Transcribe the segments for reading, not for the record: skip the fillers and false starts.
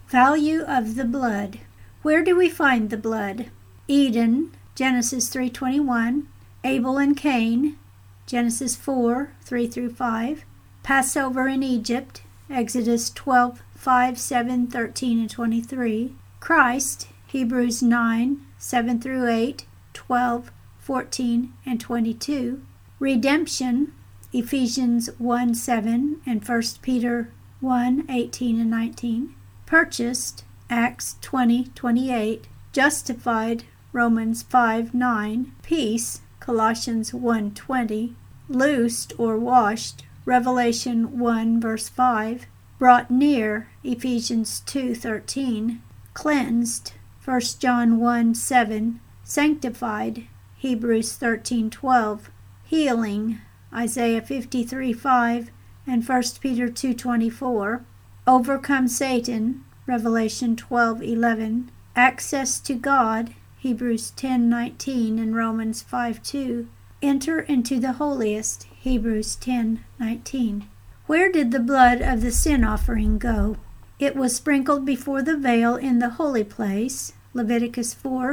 Value of the blood. Where do we find the blood? Eden, Genesis 3:21. Abel and Cain, Genesis 4:3-5. Passover in Egypt, Exodus 12:5, 7, 13, and 23. Christ, Hebrews 9:7-8, 12, 14, and 22. Redemption, Ephesians 1:7 and 1 Peter 1:18 and 19. Purchased, Acts 20:28. Justified, Romans 5:9. Peace, Colossians 1:20. Loosed or washed, Revelation 1 verse 5. Brought near, Ephesians 2:13. Cleansed, 1 John 1:7. Sanctified, Hebrews 13:12. Healing, Isaiah 53:5 and 1 Peter 2:24. Overcome Satan, Revelation 12:11. Access to God, Hebrews 10:19 and Romans 5:2. Enter into the holiest, Hebrews 10:19. Where did the blood of the sin offering go? It was sprinkled before the veil in the holy place, Leviticus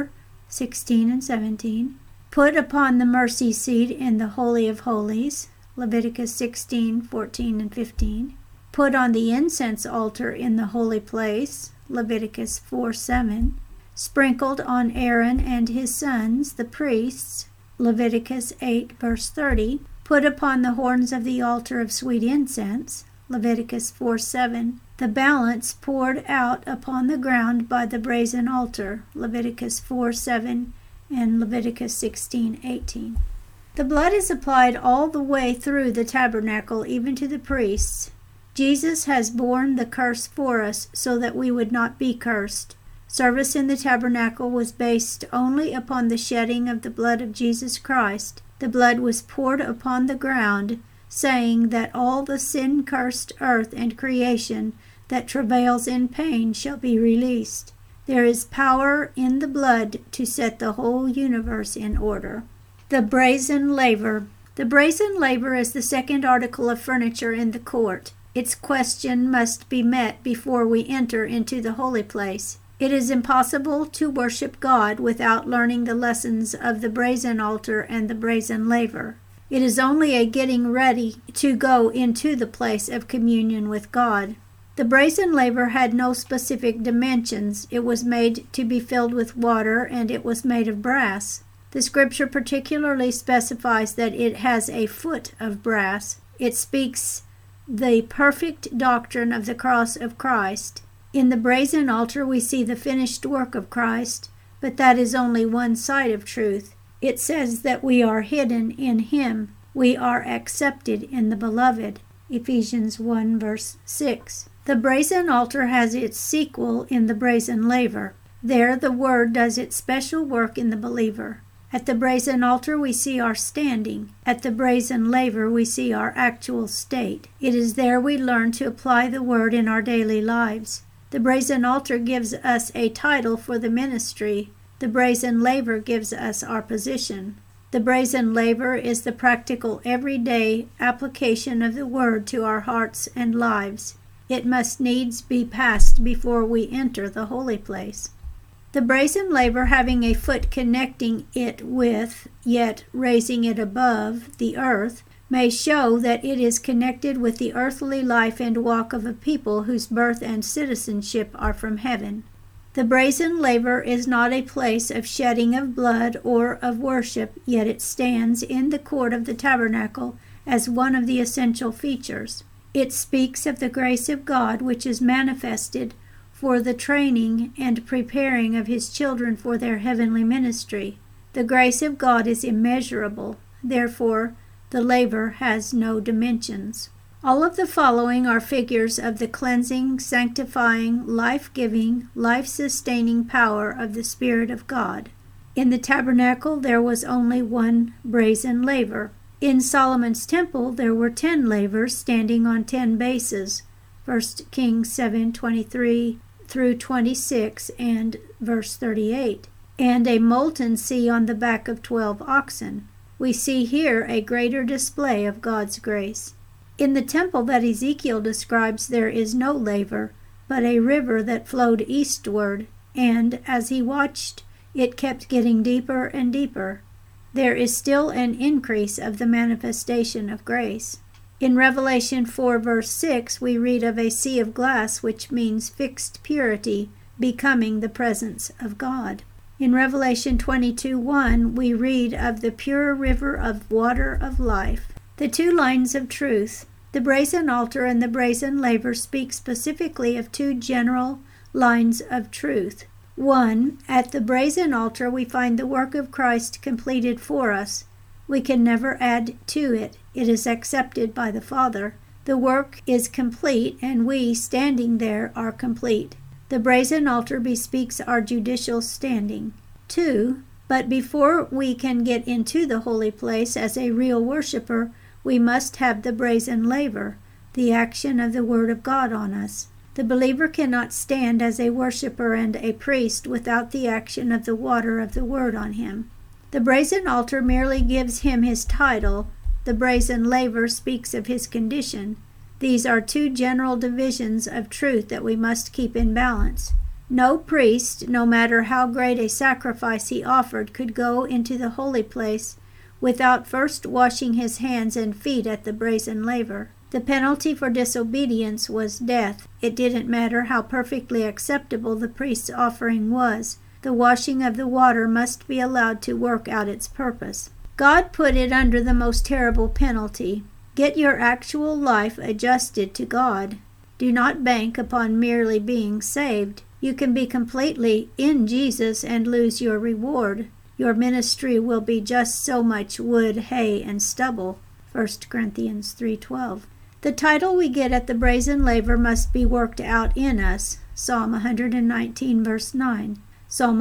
4:16 and 17. Put upon the mercy seat in the Holy of Holies, Leviticus 16:14 and 15. Put on the incense altar in the holy place, Leviticus 4:7. Sprinkled on Aaron and his sons, the priests, Leviticus 8 verse 30. Put upon the horns of the altar of sweet incense, Leviticus 4:7. The balance poured out upon the ground by the brazen altar, Leviticus 4:7 and Leviticus 16:18. The blood is applied all the way through the tabernacle, even to the priests. Jesus has borne the curse for us so that we would not be cursed. Service in the tabernacle was based only upon the shedding of the blood of Jesus Christ. The blood was poured upon the ground, saying that all the sin-cursed earth and creation that travails in pain shall be released. There is power in the blood to set the whole universe in order. The brazen laver. The brazen laver is the second article of furniture in the court. Its question must be met before we enter into the holy place. It is impossible to worship God without learning the lessons of the brazen altar and the brazen laver. It is only a getting ready to go into the place of communion with God. The brazen laver had no specific dimensions. It was made to be filled with water, and it was made of brass. The scripture particularly specifies that it has a foot of brass. It speaks the perfect doctrine of the cross of Christ. In the brazen altar we see the finished work of Christ, but that is only one side of truth. It says that we are hidden in Him. We are accepted in the Beloved. Ephesians 1 verse 6. The brazen altar has its sequel in the brazen laver. There the Word does its special work in the believer. At the brazen altar we see our standing. At the brazen laver we see our actual state. It is there we learn to apply the Word in our daily lives. The brazen altar gives us a title for the ministry. The brazen laver gives us our position. The brazen laver is the practical, everyday application of the Word to our hearts and lives. It must needs be passed before we enter the holy place. The brazen laver, having a foot connecting it with, yet raising it above, the earth, may show that it is connected with the earthly life and walk of a people whose birth and citizenship are from heaven. The brazen laver is not a place of shedding of blood or of worship, yet it stands in the court of the tabernacle as one of the essential features. It speaks of the grace of God which is manifested for the training and preparing of His children for their heavenly ministry. The grace of God is immeasurable, therefore the laver has no dimensions. All of the following are figures of the cleansing, sanctifying, life-giving, life-sustaining power of the Spirit of God. In the tabernacle there was only one brazen laver. In Solomon's temple there were 10 lavers standing on 10 bases, 1 Kings 7:23 through 26 and verse 38, and a molten sea on the back of 12 oxen. We see here a greater display of God's grace. In the temple that Ezekiel describes there is no laver, but a river that flowed eastward, and as he watched, it kept getting deeper and deeper. There is still an increase of the manifestation of grace. In Revelation 4 verse 6, we read of a sea of glass, which means fixed purity, becoming the presence of God. In Revelation 22:1, we read of the pure river of water of life. The two lines of truth, the brazen altar and the brazen laver, speak specifically of two general lines of truth. One, at the brazen altar we find the work of Christ completed for us. We can never add to it. It is accepted by the Father. The work is complete, and we, standing there, are complete. The brazen altar bespeaks our judicial standing. 2. But before we can get into the holy place as a real worshiper, we must have the brazen laver, the action of the Word of God on us. The believer cannot stand as a worshiper and a priest without the action of the water of the Word on him. The brazen altar merely gives him his title. The brazen laver speaks of his condition. These are two general divisions of truth that we must keep in balance. No priest, no matter how great a sacrifice he offered, could go into the holy place without first washing his hands and feet at the brazen laver. The penalty for disobedience was death. It didn't matter how perfectly acceptable the priest's offering was. The washing of the water must be allowed to work out its purpose. God put it under the most terrible penalty. Get your actual life adjusted to God. Do not bank upon merely being saved. You can be completely in Jesus and lose your reward. Your ministry will be just so much wood, hay, and stubble. 1 Corinthians 3:12. The title we get at the brazen laver must be worked out in us. Psalm 119 verse 9, Psalm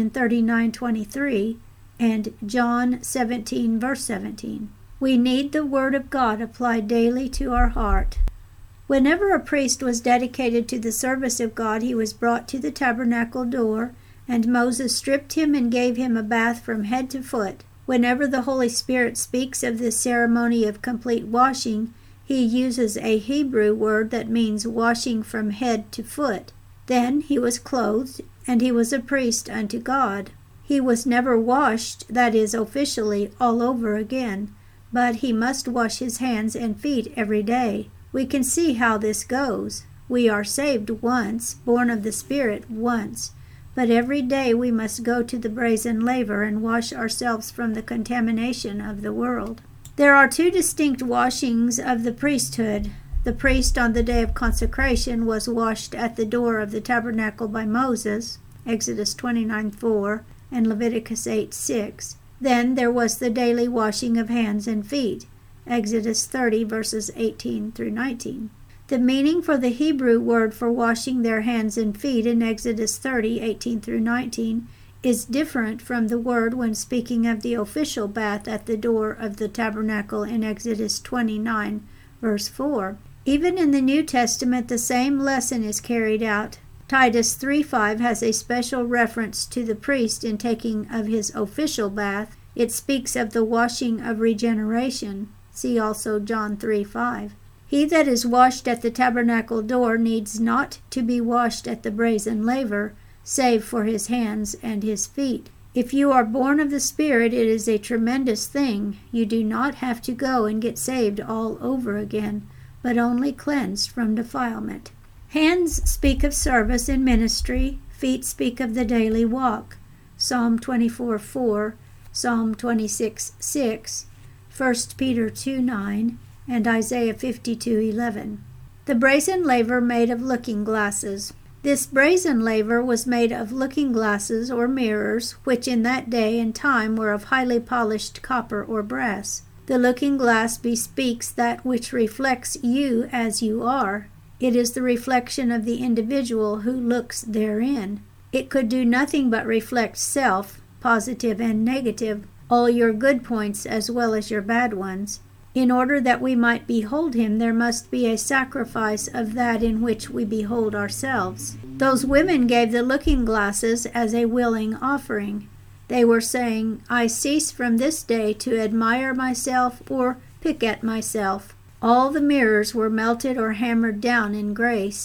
139:23, and John 17 verse 17. We need the Word of God applied daily to our heart. Whenever a priest was dedicated to the service of God, he was brought to the tabernacle door, and Moses stripped him and gave him a bath from head to foot. Whenever the Holy Spirit speaks of this ceremony of complete washing, he uses a Hebrew word that means washing from head to foot. Then he was clothed, and he was a priest unto God. He was never washed, that is, officially, all over again, but he must wash his hands and feet every day. We can see how this goes. We are saved once, born of the Spirit once, but every day we must go to the brazen laver and wash ourselves from the contamination of the world. There are two distinct washings of the priesthood. The priest on the day of consecration was washed at the door of the tabernacle by Moses, Exodus 29:4 and Leviticus 8:6. Then there was the daily washing of hands and feet, Exodus 30 verses 18 through 19. The meaning for the Hebrew word for washing their hands and feet in Exodus 30, 18 through 19 is different from the word when speaking of the official bath at the door of the tabernacle in Exodus 29, verse 4. Even in the New Testament, the same lesson is carried out. Titus 3:5 has a special reference to the priest in taking of his official bath. It speaks of the washing of regeneration. See also John 3:5. He that is washed at the tabernacle door needs not to be washed at the brazen laver, save for his hands and his feet. If you are born of the Spirit, it is a tremendous thing. You do not have to go and get saved all over again, but only cleansed from defilement. Hands speak of service and ministry. Feet speak of the daily walk. Psalm 24:4, Psalm 26:6, 1 Peter 2:9, and Isaiah 52:11. The brazen laver made of looking glasses. This brazen laver was made of looking glasses or mirrors, which in that day and time were of highly polished copper or brass. The looking glass bespeaks that which reflects you as you are. It is the reflection of the individual who looks therein. It could do nothing but reflect self, positive and negative, all your good points as well as your bad ones. In order that we might behold him, there must be a sacrifice of that in which we behold ourselves. Those women gave the looking glasses as a willing offering. They were saying, I cease from this day to admire myself or pick at myself. All the mirrors were melted or hammered down in grace.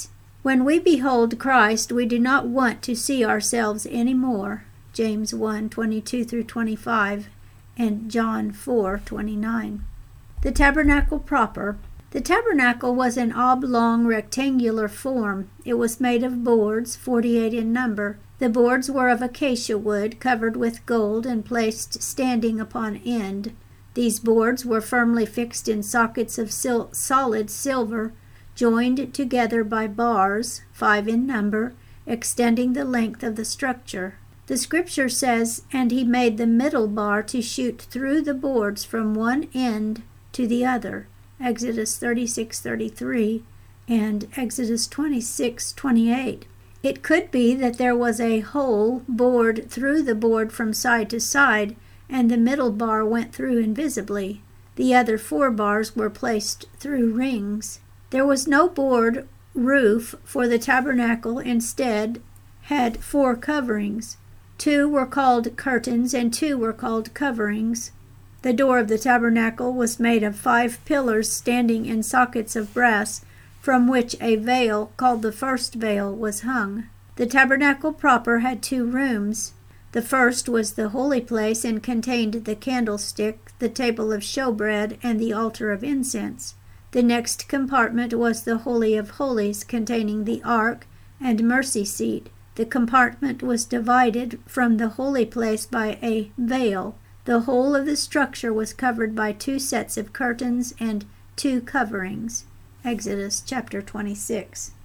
When we behold Christ, we do not want to see ourselves any more. James 1:22-25 and John 4:29. The tabernacle proper. The tabernacle was an oblong rectangular form. It was made of boards, 48 in number. The boards were of acacia wood, covered with gold and placed standing upon end. These boards were firmly fixed in sockets of solid silver, joined together by bars, 5 in number, extending the length of the structure. The scripture says, "And he made the middle bar to shoot through the boards from one end to the other." Exodus 36:33 and Exodus 26:28. It could be that there was a hole bored through the board from side to side, and the middle bar went through invisibly. The other 4 bars were placed through rings. There was no board roof for the tabernacle, instead had 4 coverings. 2 were called curtains and 2 were called coverings. The door of the tabernacle was made of 5 pillars standing in sockets of brass, from which a veil, called the first veil, was hung. The tabernacle proper had 2 rooms. The first was the holy place and contained the candlestick, the table of showbread, and the altar of incense. The next compartment was the Holy of Holies, containing the ark and mercy seat. The compartment was divided from the holy place by a veil. The whole of the structure was covered by 2 sets of curtains and 2 coverings. Exodus chapter 26.